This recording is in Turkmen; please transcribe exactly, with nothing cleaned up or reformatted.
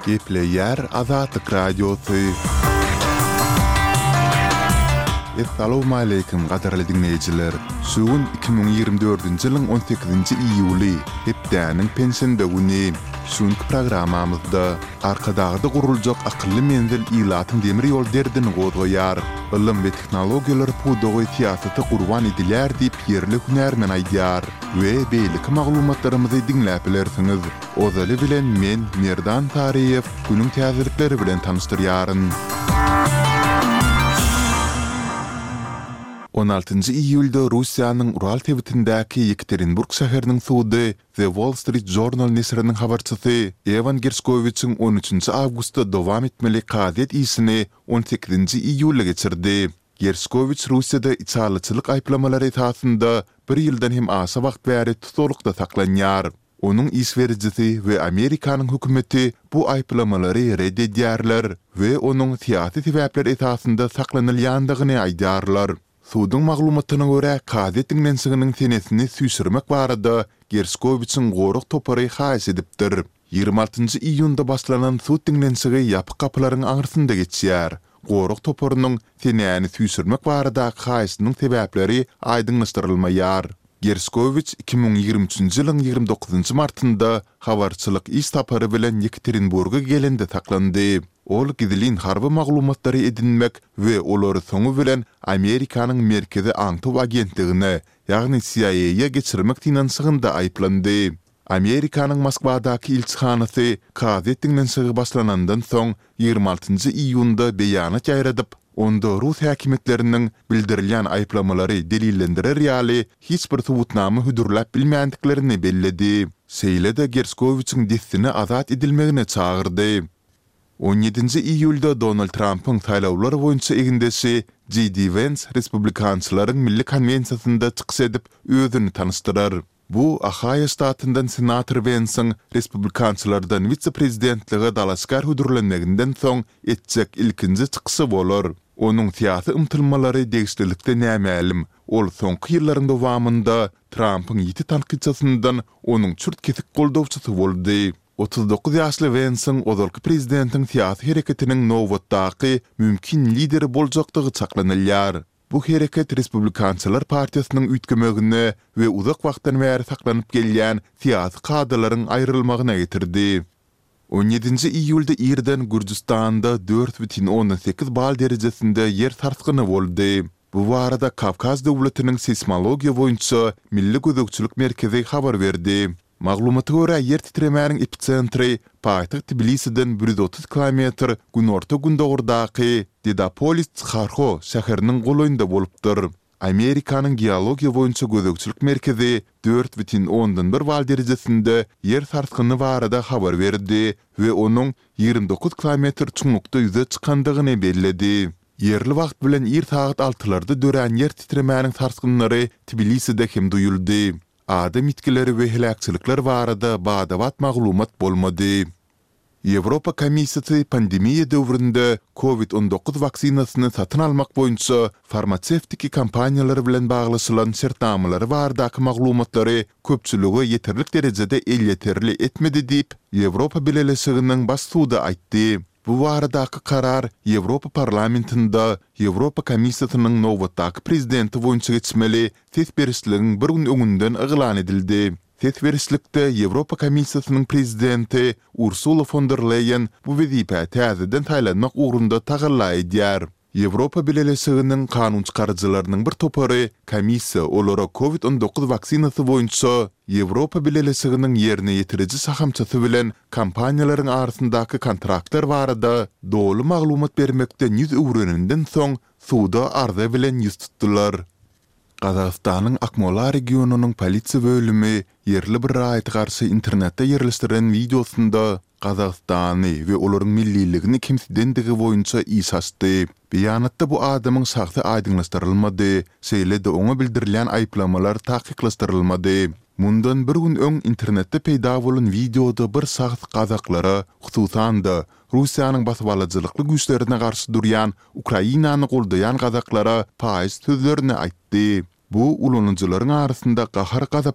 Gepleyer Azatlık Radyosu. Assalamu alaykum qadarly dinleyijiler. Sugun iki bin ýygrimi dördünji ýylyň on sekizinji iýuly, hepdäniň pensiýende güni. Şuňky programamyzda arkadagda guruljak akylly menzil ilatyň demir ýol derdini goýar. Ilim we teknologiýalar pudogy siýasaty gurban edilýär diýip ýerli hünärmen aýdýar we beýlik maglumatlarymyzy dinläp bilersiňiz. Ozaly bilen men Merdan Tariýew günüň täzelikleri bilen tanışdyrýaryn. on altyncı iýulda Russiýanyň Ural tebitindäki Yekaterinburg şäheriniň suwdy The Wall Street Journal nesriniň habarçysy Evan Gershkoviçiň on üçünji awgustda dowam etmeli qadet isini on sekizinji iýulda geçirdi. Gershkoviç Russiýada içalyçylyk aýplamalary esasynda bir ýyldan hem aşa wagt bäri tuturlukda saklanýar. Onuň iswerjisi we Amerikanyň hökümeti bu aýplamalary reddedýärler we onuň siýasy sebäpler esasynda saklanylýandygyny aýdýarlar. Suwdyň maglumatyna görä qadet mensiginiň tenesini süýsürmek barada Gershkoviçiň goruk topary haýs edipdir. ýygrimi altynjy iýunda başlanan suw dinlensigi ýapyk kapylaryň aňyrsynda geçýär. Goruk toparynyň tenäni süýsürmek barada haýsynyň sebäpleri aýdynlaşdyrylmaýar. Gershkoviç iki bin ýygrimi üçünji ýylyň ýygrimi dokuzynjy martynda habarçylyk iş tapary bilen Yekaterinburga gelende saklandy. Ol gidilin harby maglumatlary edinmek we olary soňu bilen Amerikanyň merkezi aňtyp agentligine, ýagny C I A'ya geçirmek tinançygynda aýplandy. Amerikanyň Moskwadaky ilçihanasy qadet dinlensigi başlanandan soň ýygrimi altynjy iýunda beýanat ýaýradyp, onda Rus häkimetläriniň bildirilýän aýplamalary delillendirer ýaly hiç bir subutnamy hüdürläp bilmänliklerini belledi. Seýlede Gershkoviçiň destini azat edilmegine çağırdy. on ýedinji iýulda Donald Trump'ın saýlawlar boýunça egindesi J D Vance Respublikançylaryň Milli Konvensiýasynda çykyş edip özüni tanışdyrar. Bu Ohio ştatyndan senator Vance'ın Respublikançylardan vice-prezidentligi dalaşgar hüdürlenmeginden soň etjek ilkinji çykysy bolar. Onuň siýasy ymtylmalary degişlilikde nämälim. Ol soňky ýyllaryň dowamında Trump'ın ýeti tanqidçysyndan onuň çürt kesik goldawçysy boldy. otuz dokuz ýaşly Vance'ın ozalky prezidentiň siýasy hereketiniň nowatdaky mümkin lideri boljakdygy çaklanylýar. Bu hereket Respublikançylar partiýasynyň üýtgemegine we uzak wagtdan bäri saklanyp gelýän siýasy kadrlaryň aýrylmagyna getirdi. on ýedinji iýulda Irdan Gürjistanda dört бүтүн on sekiz bal derejesinde yer sarsgyny boldy. Bu barada Kavkaz döwletiniň seismologiýa boýunça Milli Gözegçilik Merkezi habar berdi. Maglumata görä yer titremäniň epicentri paýtagy Tbilisiden bir yüz otuz kilometr günorta gündogurdaky Dedapolis Kharko şäheriniň goloýunda bolupdyr. Amerikanyň geologiýa boýunça gözegçilik merkezi dört бүтүn on bir bal derejesinde yer sarsgyny barada habar berdi we onuň ýygrimi dokuz kilometr çuňlukda ýüze çykandygyny belledi. Yerli wagt bilen ir saat altılarda dörän yer titremäniň sarsgynlary Tbiliside hem duyuldy. Adam itkileri we helakçylyklar barada badawat maglumat bolmady. Ýewropa Komissiýasy pandemiýa döwründe covid on dokuz waksinasyny satyn almak boýunça farmasevtik kompaniýalary bilen baglaşylan şertnamalary baradaky maglumatlary köpçüligi ýeterlik derejede elýeterli etmedi diýip Ýewropa Birleşiginiň baş suwdy aýtdy. Bu baradaky karar Ýewropa parlamentinde Ýewropa Komissiýasynyň nowatdaky prezidenti boýunça geçmeli tesberişligiň bir gün öňünden eglan edildi. Tesberişlikde Ýewropa Komissiýasynyň prezidenti Ursula von der Leyen bu wezipä täzeden taýlanmak ugrunda tagalla edýär. Ýewropa Birleşiginiň kanun çykarjylarynyň bir topary komissiýa olara covid on dokuz vaksinasy boýunça Ýewropa Birleşiginiň ýerine ýetiriji sahamçysy bilen kompaniýalaryň arasyndaky kontraktlar barada dogry maglumat bermekden ýüz öwreninden soň suwda arza bilen ýüz tutdular. Qazaqstanyň Akmola regionunyň polisiýa bölümi yerli bir raýaty garşy internetde ýerleşdiren videosunda Qazaqstany we olaryň milliligini kimsidendigi boýunça iş açdy. Beýanatda bu adamyň şahsy aýdynlaşdyrylmady, seýlede oňa bildirilýän aýplamalar taýyklaşdyrylmady. Mundan bir gün öň internetde peýda bolan videoda bir şahs Qazaqlara, hususan da Russiýanyň basbalajylykly güýçlerine garşy durýan Ukrainany goldaýan Qazaqlara paýyz sözlerini aýtdy. Bu ulanyjylaryň arasynda gahar gazap